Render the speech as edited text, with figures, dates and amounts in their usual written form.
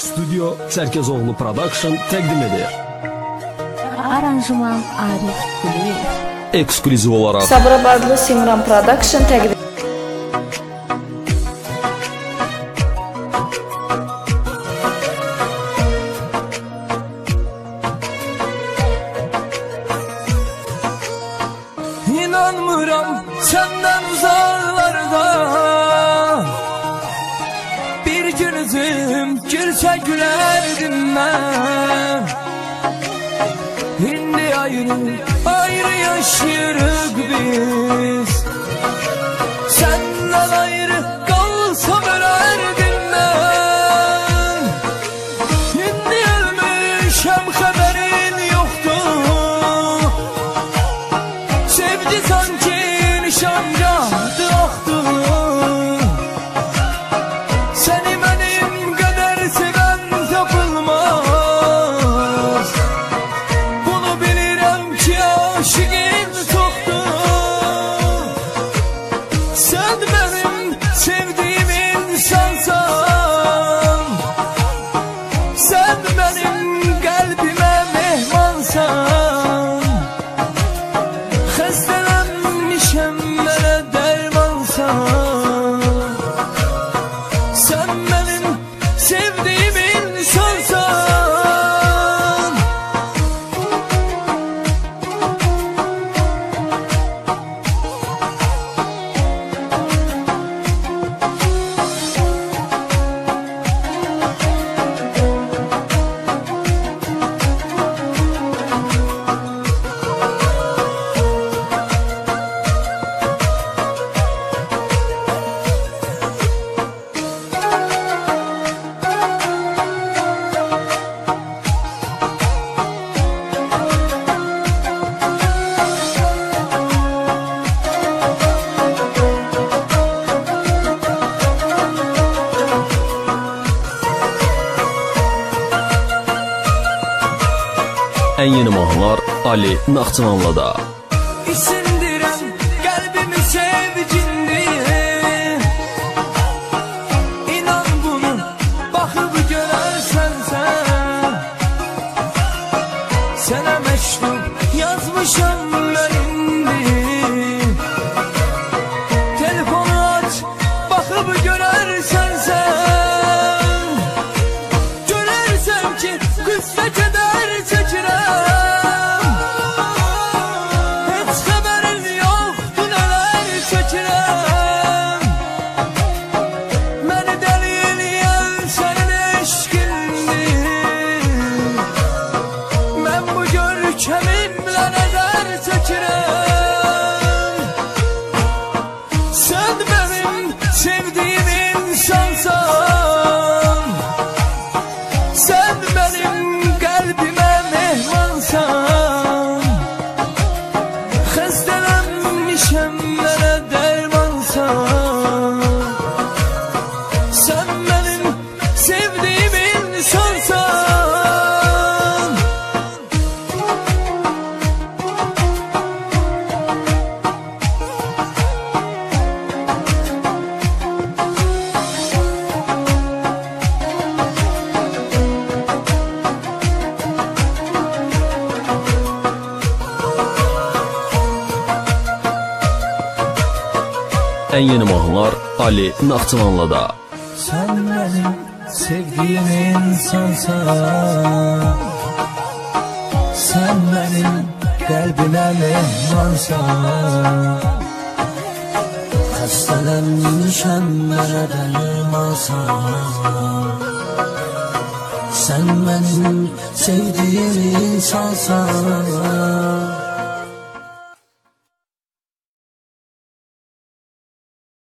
Studio Çerkezoğlu Production təqdim edir. Aranjman Arif Kuliyev. Eksklüziv olarak Sabirabadlı Simran Production təqdim. İnanmıram senden uzaklarda, bir gün üzüm gülse gülerdim ben. Şimdi ayrı yaşıyoruz biz, senden ayrı kalsam ölerdim ben. Şimdi ölmüşem haberin yoktu, sevdi sanki nişancadı aktı. Seni benim kadar seven tapılmaz, bunu bilirim ki aşıkın çoktu. Sen benim sevdiğim insansan, sen benim kalbime mehmansan. Xəstələnmişəm, mənə dərmansan. Sən mənim sevdiyim insansan. en yeni mahnılar Ali Naxçıvanlı'da. İsindirən qəlbimi sevgindir. İnan bunu baxıb görərsən sən. Sənə məktub yazmışam mən indi. Telefonu aç, baxıb görərsən sən. Görərsən ki qısa kədər çəkirəm. Heç xəbərin yoxdur nələr çəkirəm. Məni dəli eləyən sənin eşqindir. Mən bu görkəmimlə nəzər çəkirəm. Sən mənim sevdiyim insansan. Sen benim kalbime mehmansan. Xəstələnmişəm, mənə dərmansan. Sen benim sevdiyim insansan. En yeni mahnılar Ali Naxçıvanlı'da. Sen benim sevdiğim insansan. Sen benim kalbime mehmansan. Xəstələnmişəm, mənə dərmansan. Sen benim sevdiğim insansan.